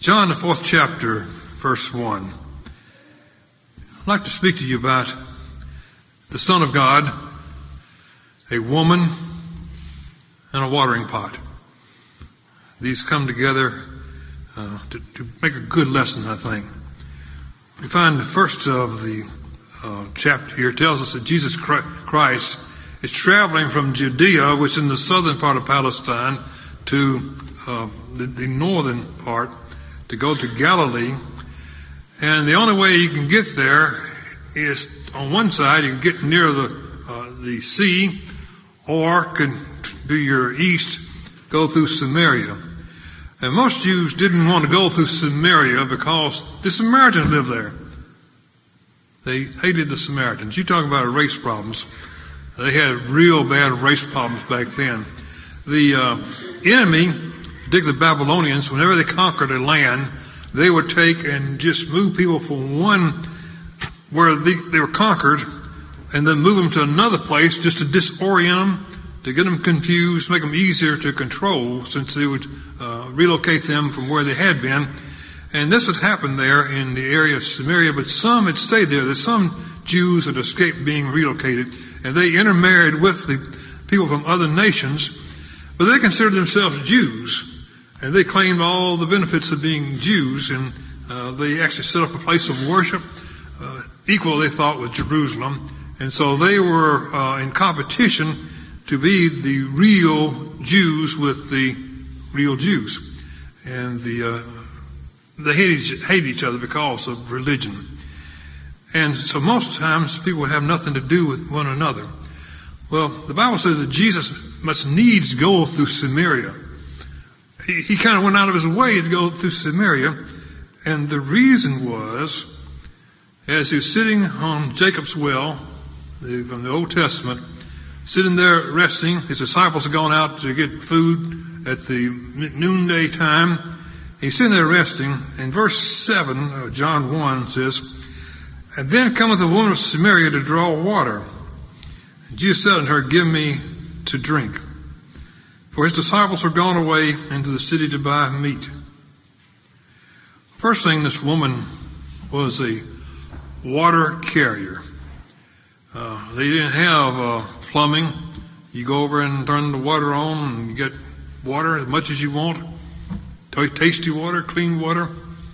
John, the 4th chapter, verse 1. I'd like to speak to you about the Son of God, a woman, and a watering pot. These come together to make a good lesson, I think. We find the first of the chapter here tells us that Jesus Christ is traveling from Judea, which is in the southern part of Palestine, to the northern part, to go to Galilee. And the only way you can get there is, on one side, you can get near the sea, or can do your east, go through Samaria. And most Jews didn't want to go through Samaria because the Samaritans lived there. They hated the Samaritans. You talk about race problems. They had real bad race problems back then. The enemy, particularly the Babylonians, whenever they conquered a land, they would take and just move people from one where they were conquered and then move them to another place just to disorient them, to get them confused, make them easier to control, since they would relocate them from where they had been. And this had happened there in the area of Samaria, but some had stayed there. There's some Jews that escaped being relocated, and they intermarried with the people from other nations, but they considered themselves Jews, and they claimed all the benefits of being Jews, and they actually set up a place of worship, equal, they thought, with Jerusalem. And so they were in competition to be the real Jews with the real Jews. And they hated each other because of religion. And so most times people have nothing to do with one another. Well, the Bible says that Jesus must needs go through Samaria. He kind of went out of his way to go through Samaria. And the reason was, as he was sitting on Jacob's well, from the Old Testament, sitting there resting, his disciples had gone out to get food at the noonday time. He's sitting there resting. And verse 7 of John 1 says, "And then cometh a woman of Samaria to draw water. And Jesus said unto her, Give me to drink. For his disciples were gone away into the city to buy meat." First thing, this woman was a water carrier. They didn't have plumbing. You go over and turn the water on and you get water as much as you want. Tasty water, clean water.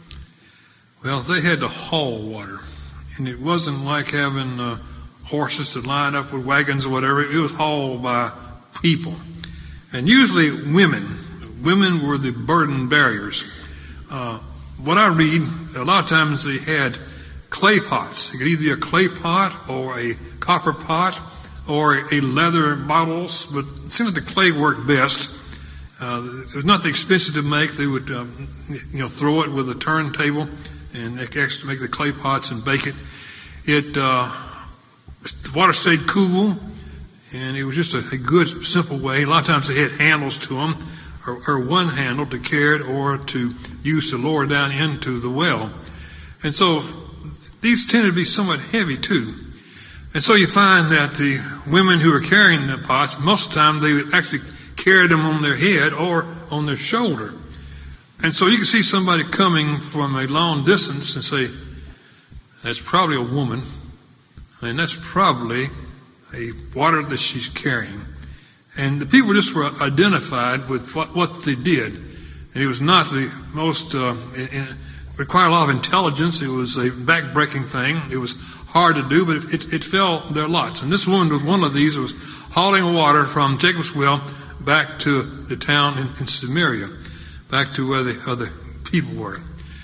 Well, they had to haul water. And it wasn't like having horses to line up with wagons or whatever. It was hauled by people. And usually women. Women were the burden bearers. What I read, a lot of times they had clay pots. It could either be a clay pot or a copper pot or a leather bottles, but it seemed like the clay worked best. It was not expensive to make. They would throw it with a turntable and actually make the clay pots and bake it. The water stayed cool, and it was just a good, simple way. A lot of times they had handles to them, or one handle to carry it or to use to lower down into the well. And so these tended to be somewhat heavy too. And so you find that the women who were carrying the pots, most of the time they would actually carry them on their head or on their shoulder. And so you can see somebody coming from a long distance and say, that's probably a woman, and that's probably a water that she's carrying. And the people just were identified with what they did. And it was not the most, it required a lot of intelligence. It was a back-breaking thing. It was hard to do, but it fell their lots. And this woman was one of these who was hauling water from Jacob's well back to the town in Samaria, back to where the other people were.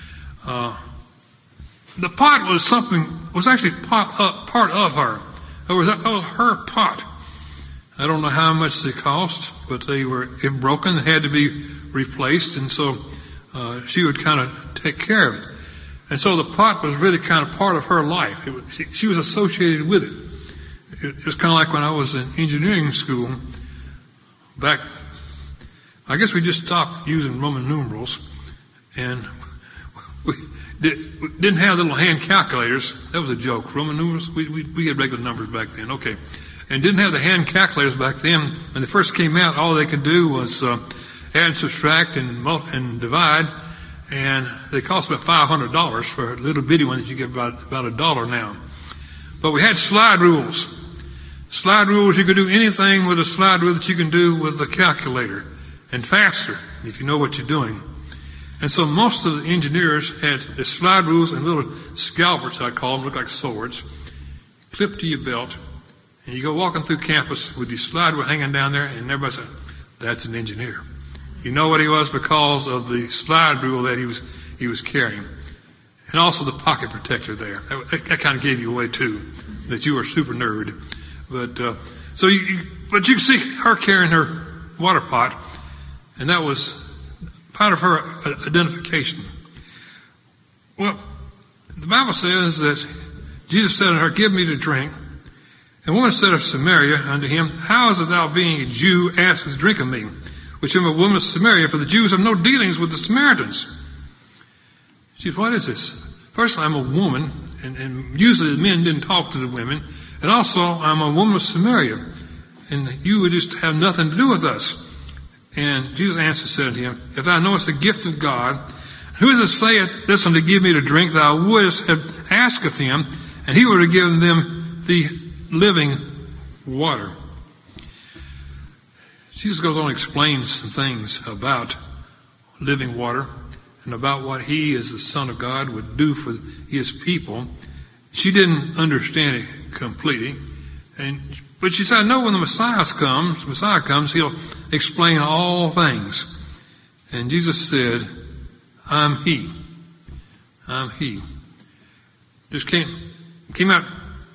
The pot was actually part of her. It was her pot. I don't know how much they cost, but they were broken. They had to be replaced, and so she would kind of take care of it. And so the pot was really kind of part of her life. She was associated with it. It was kind of like when I was in engineering school back. I guess we just stopped using Roman numerals, and we didn't have little hand calculators. That was a joke. Roman numerals, we had regular numbers back then. Okay. And didn't have the hand calculators back then. When they first came out, all they could do was add and subtract and divide. and they cost about $500 for a little bitty one that you get about $1 now. But we had slide rules. Slide rules, you could do anything with a slide rule that you can do with a calculator, and faster if you know what you're doing. And so most of the engineers had the slide rules and little scalpers, I call them, look like swords, clipped to your belt, and you go walking through campus with your slide rule hanging down there, and everybody said, "That's an engineer." You know what he was because of the slide rule that he was carrying, and also the pocket protector there. That kind of gave you away too, that you were a super nerd. But but you can see her carrying her water pot, and that was part of her identification. Well, the Bible says that Jesus said unto her, "Give me to drink." And the woman said of Samaria unto him, "How is it thou, being a Jew, askest drink of me, which am a woman of Samaria? For the Jews have no dealings with the Samaritans." She said, "What is this? First, I'm a woman, and usually the men didn't talk to the women. And also, I'm a woman of Samaria, and you would just have nothing to do with us." And Jesus answered, said unto him, "If thou knowest the gift of God, who is it saith this unto give me to drink? Thou wouldst have asked of him, and he would have given them the living water." Jesus goes on to explain some things about living water and about what he, as the Son of God, would do for his people. She didn't understand it completely, but she said, "I know when the Messiah comes, he'll explain all things." And Jesus said, "I'm he. I'm he." Just came out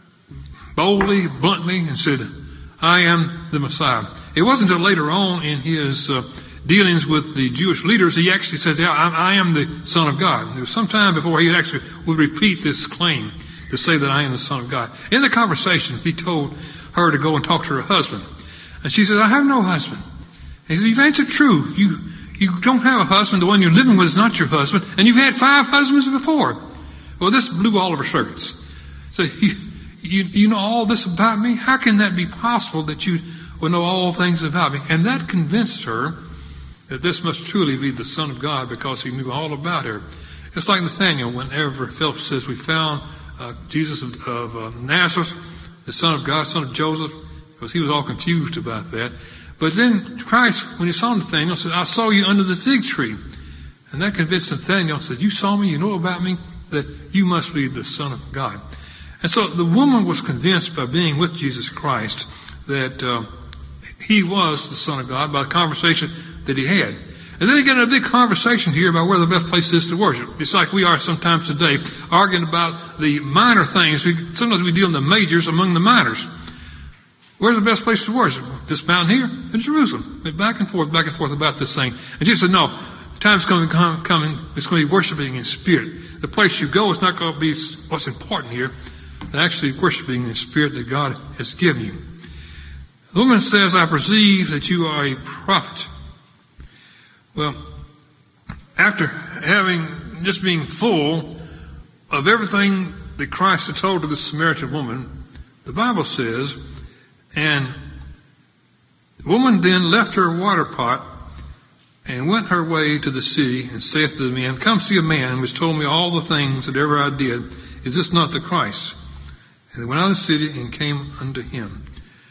boldly, bluntly, and said, "I am the Messiah." It wasn't until later on in his dealings with the Jewish leaders, he actually says, "Yeah, I am the Son of God." It was some time before he actually would repeat this claim to say that I am the Son of God. In the conversation, he told her to go and talk to her husband. And she said, "I have no husband." He said, "You've answered true. You don't have a husband. The one you're living with is not your husband. And you've had 5 husbands before." Well, this blew all of her circuits. So, you know all this about me? How can that be possible that you would know all things about me? And that convinced her that this must truly be the Son of God, because he knew all about her. It's like Nathanael, whenever Philip says, "We found Jesus of Nazareth, the Son of God, son of Joseph," because he was all confused about that. But then Christ, when he saw Nathanael, said, "I saw you under the fig tree." And that convinced Nathanael, said, "You saw me, you know about me, that you must be the Son of God." And so the woman was convinced by being with Jesus Christ that he was the Son of God by the conversation that he had. And then they get in a big conversation here about where the best place is to worship. It's like we are sometimes today, arguing about the minor things. Sometimes we deal in the majors among the minors. Where's the best place to worship? This mountain here in Jerusalem. Back and forth about this thing. And Jesus said, "No, the time's coming. It's going to be worshiping in spirit. The place you go is not going to be what's important here. Actually worshiping in spirit that God has given you." The woman says, "I perceive that you are a prophet." Well, after just being full of everything that Christ had told to the Samaritan woman, the Bible says, "And the woman then left her water pot and went her way to the city, and saith to the men, Come see a man which told me all the things that ever I did. Is this not the Christ? And they went out of the city and came unto him."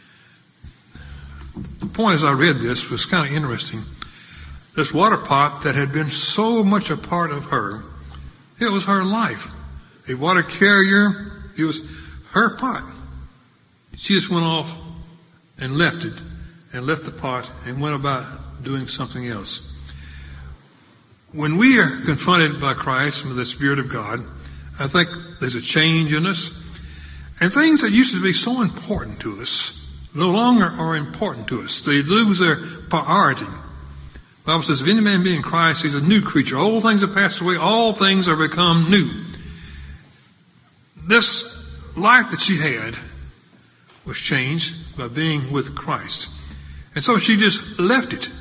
The point as I read this was kind of interesting. This water pot that had been so much a part of her, it was her life. A water carrier, it was her pot. She just went off and left it, and left the pot and went about doing something else. When we are confronted by Christ and the Spirit of God, I think there's a change in us. And things that used to be so important to us no longer are important to us. They lose their priority. The Bible says, if any man be in Christ, he's a new creature. Old things have passed away. All things are become new. This life that she had was changed by being with Christ. And so she just left it.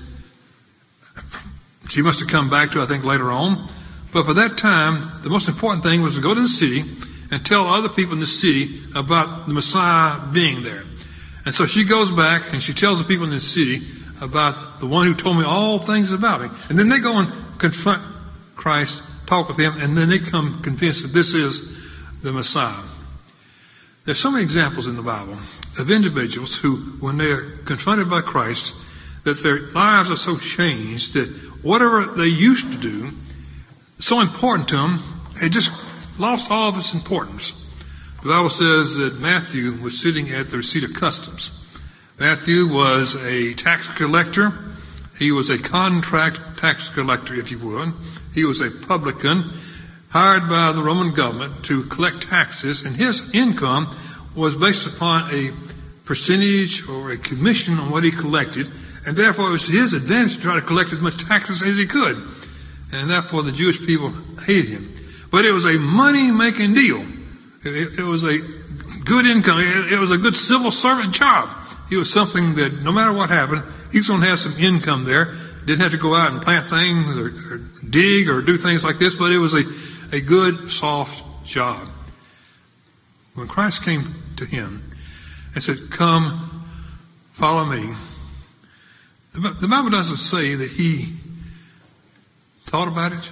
She must have come back to it, I think, later on. But for that time, the most important thing was to go to the city and tell other people in the city about the Messiah being there. And so she goes back and she tells the people in the city about the one who told me all things about me. And then they go and confront Christ, talk with him, and then they come convinced that this is the Messiah. There's so many examples in the Bible of individuals who, when they are confronted by Christ, that their lives are so changed that whatever they used to do, so important to them, it just lost all of its importance. The Bible says that Matthew was sitting at the receipt of customs. Matthew was a tax collector. He was a contract tax collector, if you would. He was a publican hired by the Roman government to collect taxes, and his income was based upon a percentage or a commission on what he collected, and therefore it was his advantage to try to collect as much taxes as he could. And therefore the Jewish people hated him. But it was a money-making deal. It was a good income. It was a good civil servant job. It was something that no matter what happened, he was going to have some income there. Didn't have to go out and plant things or dig or do things like this, but it was a good, soft job. When Christ came to him and said, "Come, follow me," the Bible doesn't say that he thought about it.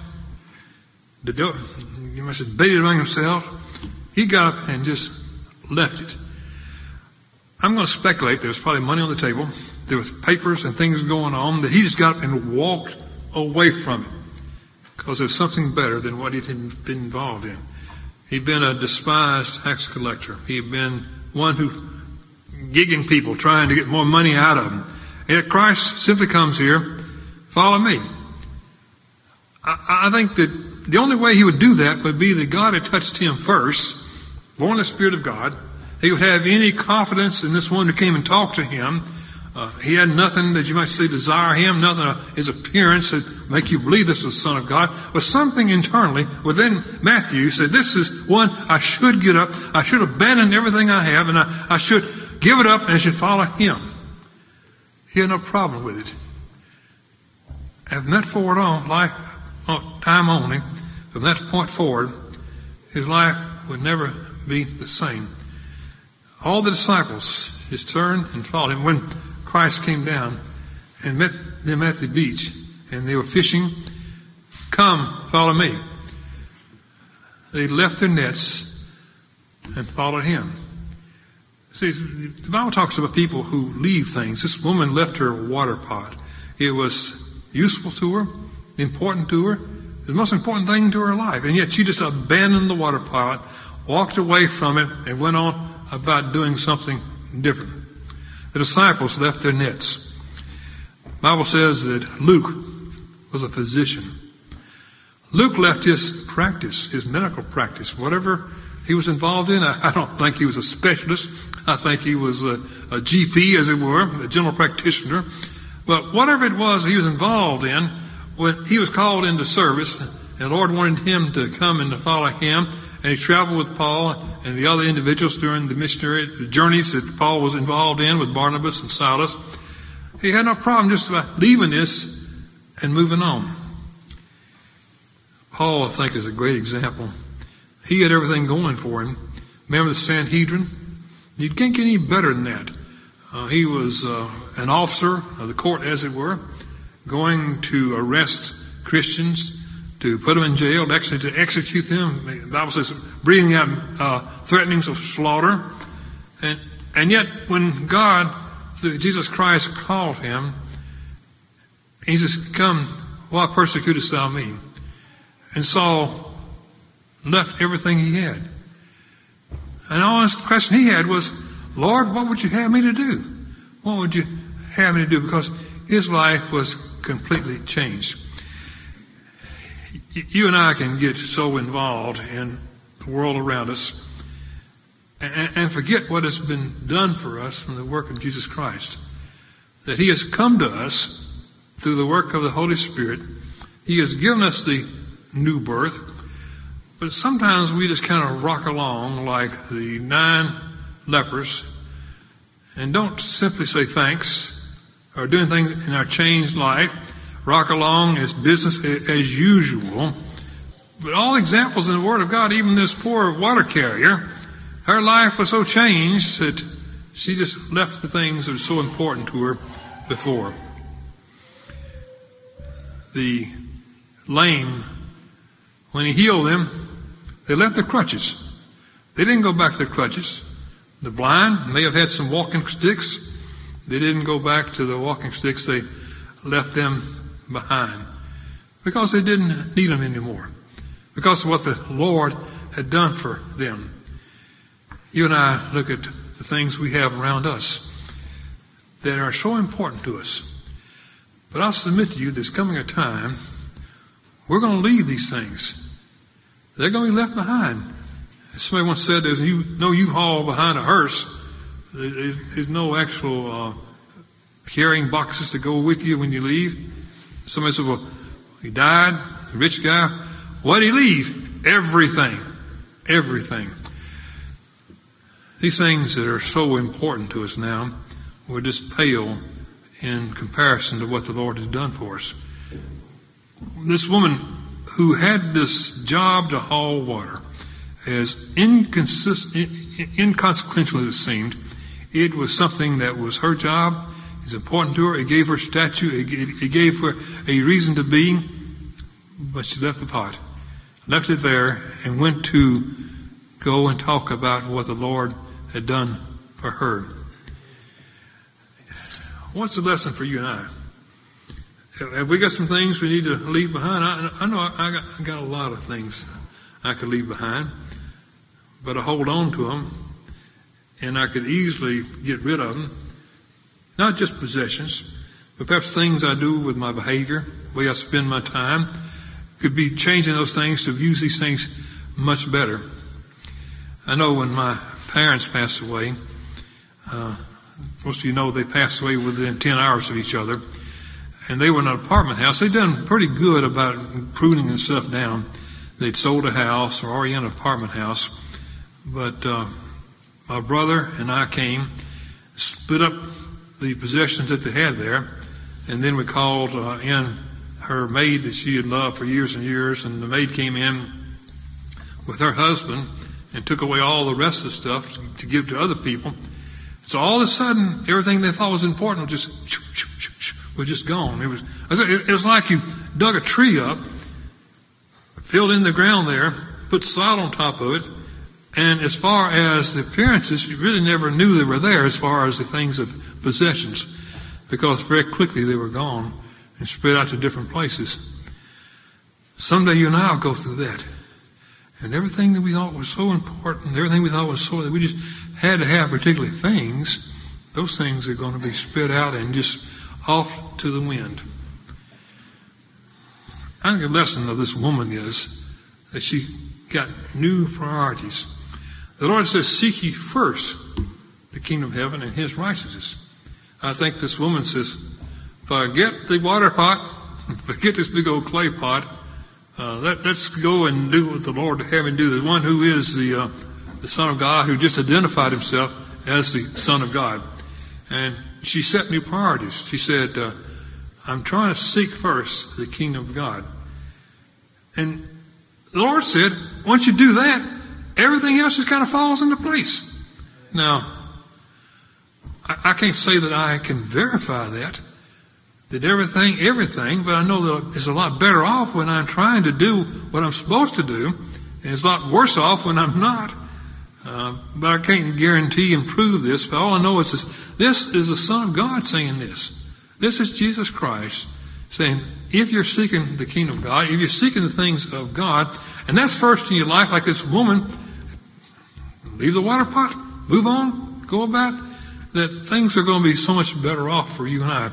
You must have debated among himself. He got up and just left it. I'm going to speculate there was probably money on the table. There was papers and things going on that he just got up and walked away from it because there's something better than what he'd been involved in. He'd been a despised tax collector. He'd been one who gigging people, trying to get more money out of them. And yet Christ simply comes here, "Follow me." I think that the only way he would do that would be that God had touched him first, born of the Spirit of God. He would have any confidence in this one who came and talked to him. He had nothing that you might say desire him, nothing his appearance that make you believe this was the Son of God, but something internally within Matthew said, "This is one I should get up, I should abandon everything I have, and I should give it up and I should follow him." He had no problem with it. And from that forward on, time only, from that point forward, his life would never be the same. All the disciples just turned and followed him. When Christ came down and met them at the beach and they were fishing, "Come, follow me." They left their nets and followed him. See, the Bible talks about people who leave things. This woman left her water pot. It was useful to her, important to her, the most important thing to her life. And yet she just abandoned the water pot, walked away from it, and went on about doing something different. The disciples left their nets. The Bible says that Luke was a physician. Luke left his practice, his medical practice, whatever he was involved in. I don't think he was a specialist. I think he was a GP, as it were, a general practitioner. But whatever it was he was involved in, when he was called into service, and the Lord wanted him to come and to follow him, and he traveled with Paul and the other individuals during the missionary journeys that Paul was involved in with Barnabas and Silas. He had no problem just about leaving this and moving on. Paul, I think, is a great example. He had everything going for him. Remember the Sanhedrin? You can't get any better than that. He was an officer of the court, as it were, going to arrest Christians, to put them in jail, actually to execute them. The Bible says, breathing out threatenings of slaughter. And yet, when God, through Jesus Christ, called him, he says, "Come, why persecutest thou me?" And Saul left everything he had. And all his question he had was, "Lord, what would you have me to do? What would you have me to do?" Because his life was completely changed. You and I can get so involved in the world around us and forget what has been done for us from the work of Jesus Christ. That he has come to us through the work of the Holy Spirit. He has given us the new birth. But sometimes we just kind of rock along like the 9 lepers and don't simply say thanks or do anything in our changed life. Rock along as business as usual. But all examples in the Word of God, even this poor water carrier, her life was so changed that she just left the things that were so important to her before. The lame when he healed them, they left their crutches. They didn't go back to their crutches. The blind may have had some walking sticks. They didn't go back to the walking sticks. They left them behind because they didn't need them anymore, because of what the Lord had done for them. You and I look at the things we have around us that are so important to us. But I'll submit to you, there's coming a time we're going to leave these things. They're going to be left behind. Somebody once said there's no U-Haul behind a hearse. There's no actual carrying boxes to go with you when you leave. Somebody said, well, he died, a rich guy. What did he leave? Everything. Everything. These things that are so important to us now will just pale in comparison to what the Lord has done for us. This woman who had this job to haul water, as inconsequential as it seemed, it was something that was her job. It's important to her. It gave her stature. It gave her a reason to be. But she left the pot, left it there, and went to go and talk about what the Lord had done for her. What's the lesson for you and I? Have we got some things we need to leave behind? I know I got a lot of things I could leave behind, but I hold on to them, and I could easily get rid of them. Not just possessions, but perhaps things I do with my behavior, the way I spend my time. Could be changing those things to use these things much better. I know when my parents passed away, most of you know they passed away within 10 hours of each other, and they were in an apartment house. They'd done pretty good about pruning and stuff down. They'd sold a house or already in an apartment house, but my brother and I came, split up the possessions that they had there, and then we called in her maid that she had loved for years and years, and the maid came in with her husband and took away all the rest of the stuff to give to other people. So all of a sudden, everything they thought was important was just gone. It was like you dug a tree up, filled in the ground there, put sod on top of it, and as far as the appearances, you really never knew they were there as far as the things of possessions, because very quickly they were gone and spread out to different places. Someday you and I will go through that. And everything that we thought was so important, everything we thought was so that we just had to have particular things, those things are going to be spread out and just off to the wind. I think the lesson of this woman is that she got new priorities. The Lord says, seek ye first the kingdom of heaven and his righteousness. I think this woman says, forget the water pot, forget this big old clay pot. Let's go and do what the Lord had me do. The one who is the Son of God, who just identified himself as the Son of God. And she set new priorities. She said, I'm trying to seek first the kingdom of God. And the Lord said, once you do that, everything else just kind of falls into place. Now, I can't say that I can verify that everything, but I know that it's a lot better off when I'm trying to do what I'm supposed to do, and it's a lot worse off when I'm not. But I can't guarantee and prove this, but all I know is this is the Son of God saying this. This is Jesus Christ saying, if you're seeking the kingdom of God, if you're seeking the things of God, and that's first in your life, like this woman, leave the water pot, move on, go about, that things are going to be so much better off for you and I.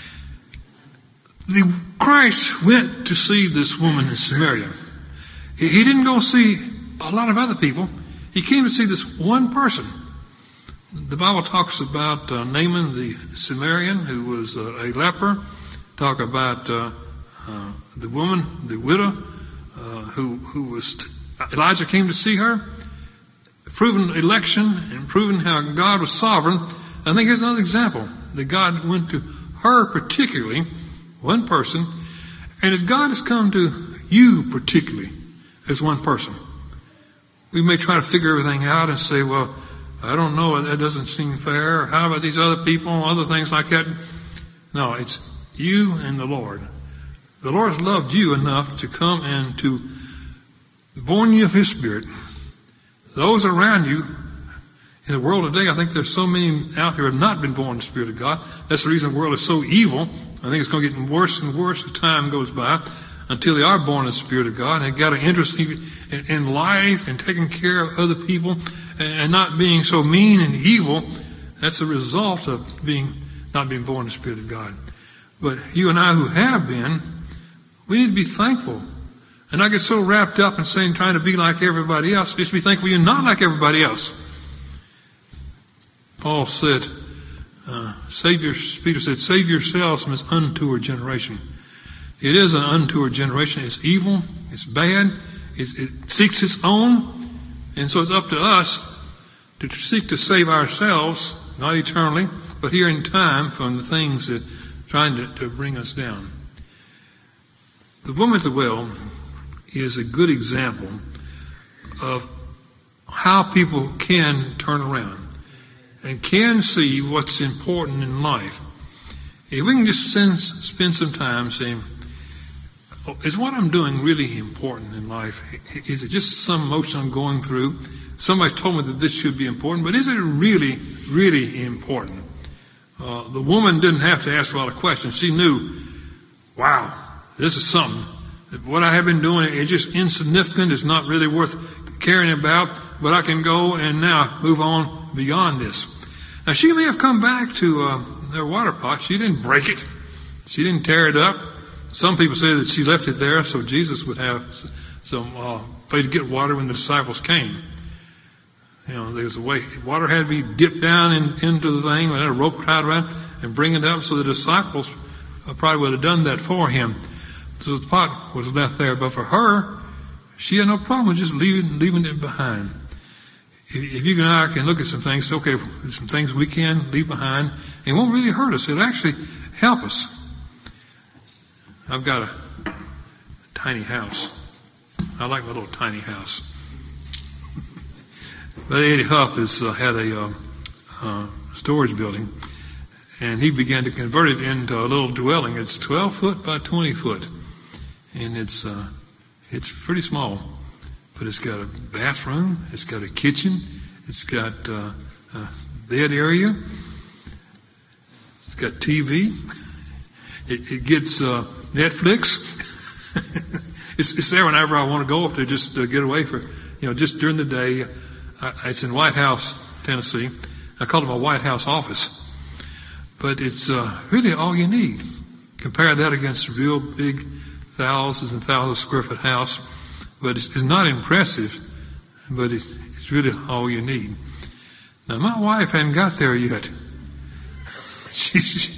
Christ went to see this woman in Samaria. He didn't go see a lot of other people. He came to see this one person. The Bible talks about Naaman the Samaritan, who was a leper. Talk about the woman, the widow, who was Elijah came to see her. Proven election and proven how God was sovereign. I think here's another example that God went to her particularly, one person, and as God has come to you particularly as one person. We may try to figure everything out and say, well, I don't know, that doesn't seem fair. How about these other people, other things like that? No, it's you and the Lord. The Lord has loved you enough to come and to born you of His Spirit. Those around you in the world today, I think there's so many out there who have not been born of the Spirit of God. That's the reason the world is so evil. I think it's going to get worse and worse as time goes by until they are born of the Spirit of God and have got an interest in life and taking care of other people and not being so mean and evil. That's a result of not being born of the Spirit of God. But you and I who have been, we need to be thankful and not get so wrapped up in saying trying to be like everybody else. Just be thankful you're not like everybody else. Paul said, Peter said, save yourselves from this untoward generation. It is an untoward generation. It's evil. It's bad. It seeks its own. And so it's up to us to seek to save ourselves, not eternally, but here in time from the things that are trying to bring us down. The woman at the well is a good example of how people can turn around and can see what's important in life. If we can just spend some time saying, is what I'm doing really important in life? Is it just some motion I'm going through? Somebody's told me that this should be important, but is it really, really important? The woman didn't have to ask a lot of questions. She knew, wow, this is something. What I have been doing is just insignificant. It's not really worth caring about, but I can go and now move on beyond this. Now, she may have come back to their water pot. She didn't break it. She didn't tear it up. Some people say that she left it there so Jesus would have some way to get water when the disciples came. You know, there's a way. Water had to be dipped down into the thing, and had a rope tied around and bring it up, so the disciples probably would have done that for him. So the pot was left there. But for her, she had no problem with just leaving it behind. If you and I can look at some things, okay, some things we can leave behind, and it won't really hurt us. It'll actually help us. I've got a tiny house. I like my little tiny house. But Eddie Huff had a storage building, and he began to convert it into a little dwelling. It's 12 foot by 20 foot, and it's pretty small. But it's got a bathroom, it's got a kitchen, it's got a bed area, it's got TV, it gets Netflix. It's there whenever I want to go up there just to get away for, just during the day. It's in White House, Tennessee. I call it my White House office. But it's really all you need. Compare that against a real big thousands and thousands square foot house. But it's not impressive, but it's really all you need. Now, my wife hadn't got there yet. She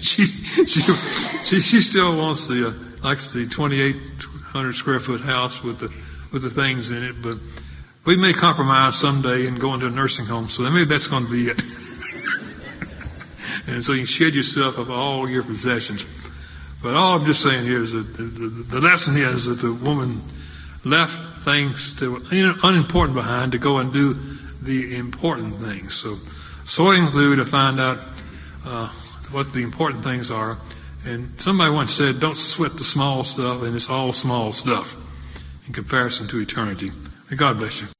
still wants likes the 2,800 square foot house with the things in it. But we may compromise someday and go into a nursing home, so maybe that's going to be it. And so you can shed yourself of all your possessions. But all I'm just saying here is that the lesson is that the woman left things that were unimportant behind to go and do the important things. So sorting through to find out what the important things are. And somebody once said, don't sweat the small stuff, and it's all small stuff in comparison to eternity. May God bless you.